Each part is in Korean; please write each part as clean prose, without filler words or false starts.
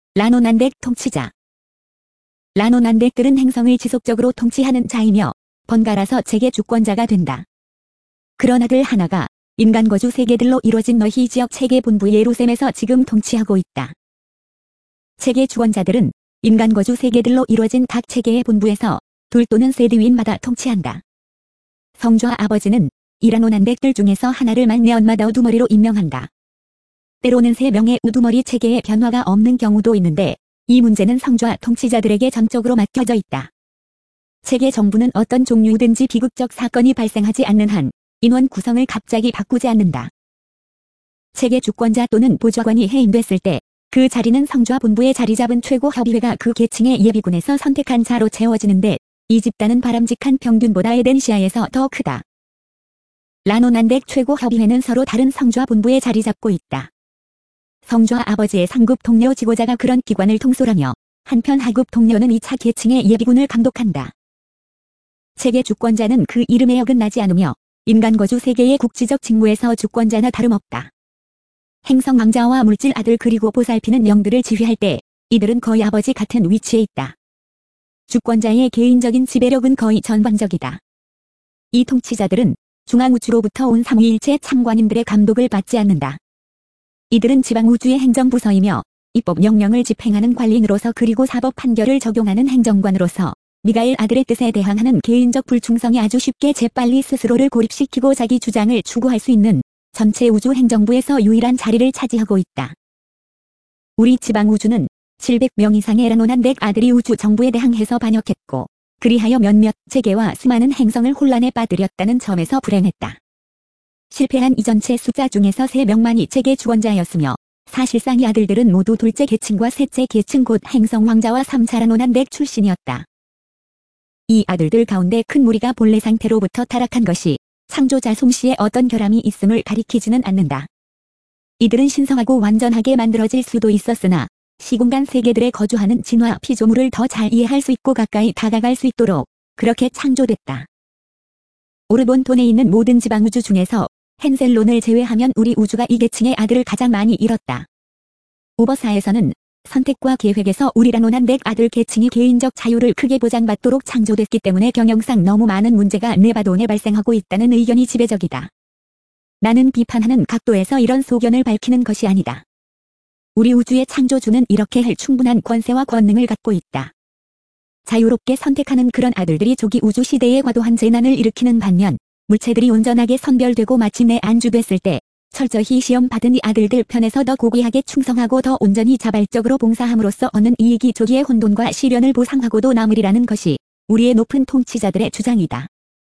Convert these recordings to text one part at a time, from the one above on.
라노난덱 통치자. 라노난덱들은 행성을 지속적으로 통치하는 자이며 번갈아서 체계 주권자가 된다. 그런 아들 하나가 인간 거주 세계들로 이루어진 너희 지역 체계 본부 예루셈에서 지금 통치하고 있다. 체계 주권자들은 인간 거주 세계들로 이루어진 각 체계의 본부에서 둘 또는 세 대위인마다 통치한다. 성좌 아버지는 이 라노난덱들 중에서 하나를 만 년마다 우두머리로 임명한다. 때로는 3명의 우두머리 체계에 변화가 없는 경우도 있는데 이 문제는 성좌 통치자들에게 전적으로 맡겨져 있다. 체계 정부는 어떤 종류든지 비극적 사건이 발생하지 않는 한 인원 구성을 갑자기 바꾸지 않는다. 체계 주권자 또는 보좌관이 해임됐을 때 그 자리는 성좌 본부에 자리 잡은 최고 협의회가 그 계층의 예비군에서 선택한 자로 채워지는데 이 집단은 바람직한 평균보다 에덴시아에서 더 크다. 라노난덱 최고 협의회는 서로 다른 성좌 본부에 자리 잡고 있다. 성좌 아버지의 상급 동료 지도자가 그런 기관을 통솔하며 한편 하급 동료는 2차 계층의 예비군을 감독한다. 체계 주권자는 그 이름에 어긋나지 않으며 인간 거주 세계의 국지적 직무에서 주권자나 다름없다. 행성 왕자와 물질 아들 그리고 보살피는 영들을 지휘할 때 이들은 거의 아버지 같은 위치에 있다. 주권자의 개인적인 지배력은 거의 전방적이다. 이 통치자들은 중앙우주로부터 온 삼위일체 참관인들의 감독을 받지 않는다. 이들은 지방우주의 행정부서이며 입법 명령을 집행하는 관리인으로서 그리고 사법 판결을 적용하는 행정관으로서 미가엘 아들의 뜻에 대항하는 개인적 불충성에 아주 쉽게 재빨리 스스로를 고립시키고 자기 주장을 추구할 수 있는 전체 우주 행정부에서 유일한 자리를 차지하고 있다. 우리 지방우주는 700명 이상의 라노난덱 아들이 우주 정부에 대항해서 반역했고 그리하여 몇몇 체계와 수많은 행성을 혼란에 빠뜨렸다는 점에서 불행했다. 실패한 이 전체 숫자 중에서 3명만이 체계 주권자였으며 사실상 이 아들들은 모두 둘째 계층과 셋째 계층 곧 행성 왕자와 3차 라노난덱 출신이었다. 이 아들들 가운데 큰 무리가 본래 상태로부터 타락한 것이 창조자 솜씨에 어떤 결함이 있음을 가리키지는 않는다. 이들은 신성하고 완전하게 만들어질 수도 있었으나 시공간 세계들에 거주하는 진화 피조물을 더 잘 이해할 수 있고 가까이 다가갈 수 있도록 그렇게 창조됐다. 오르본톤에 있는 모든 지방우주 중에서 헨셀론을 제외하면 우리 우주가 이 계층의 아들을 가장 많이 잃었다. 오버사에서는 선택과 계획에서 우리 라노난덱 아들 계층이 개인적 자유를 크게 보장받도록 창조됐기 때문에 경영상 너무 많은 문제가 네바돈에 발생하고 있다는 의견이 지배적이다. 나는 비판하는 각도에서 이런 소견을 밝히는 것이 아니다. 우리 우주의 창조주는 이렇게 할 충분한 권세와 권능을 갖고 있다. 자유롭게 선택하는 그런 아들들이 조기 우주 시대에 과도한 재난을 일으키는 반면 물체들이 온전하게 선별되고 마침내 안주됐을 때 철저히 시험받은 이 아들들 편에서 더 고귀하게 충성하고 더 온전히 자발적으로 봉사함으로써 얻는 이익이 조기의 혼돈과 시련을 보상하고도 남으리라는 것이 우리의 높은 통치자들의 주장이다.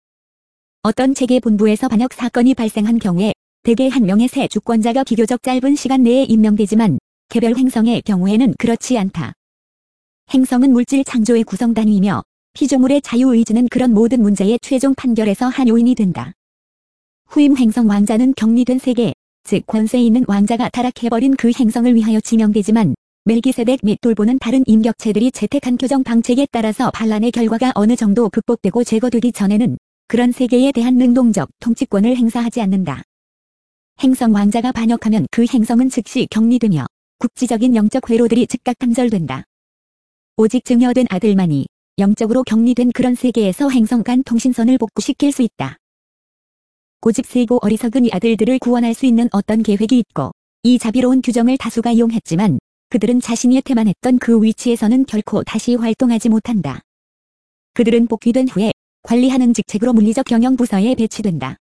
어떤 체계 본부에서 반역 사건이 발생한 경우에 대개 한 명의 새 주권자가 비교적 짧은 시간 내에 임명되지만 개별 행성의 경우에는 그렇지 않다. 행성은 물질 창조의 구성 단위이며 피조물의 자유의지는 그런 모든 문제의 최종 판결에서 한 요인이 된다. 후임 행성 왕자는 격리된 세계, 즉 권세 있는 왕자가 타락해버린 그 행성을 위하여 지명되지만 멜기세덱 및 돌보는 다른 인격체들이 채택한 교정 방책에 따라서 반란의 결과가 어느 정도 극복되고 제거되기 전에는 그런 세계에 대한 능동적 통치권을 행사하지 않는다. 행성 왕자가 반역하면 그 행성은 즉시 격리되며 국지적인 영적 회로들이 즉각 단절된다. 오직 증여된 아들만이 영적으로 격리된 그런 세계에서 행성 간 통신선을 복구시킬 수 있다. 고집세고 어리석은 이 아들들을 구원할 수 있는 어떤 계획이 있고 이 자비로운 규정을 다수가 이용했지만 그들은 자신이 태만했던 그 위치에서는 결코 다시 활동하지 못한다. 그들은 복귀된 후에 관리하는 직책으로 물리적 경영 부서에 배치된다.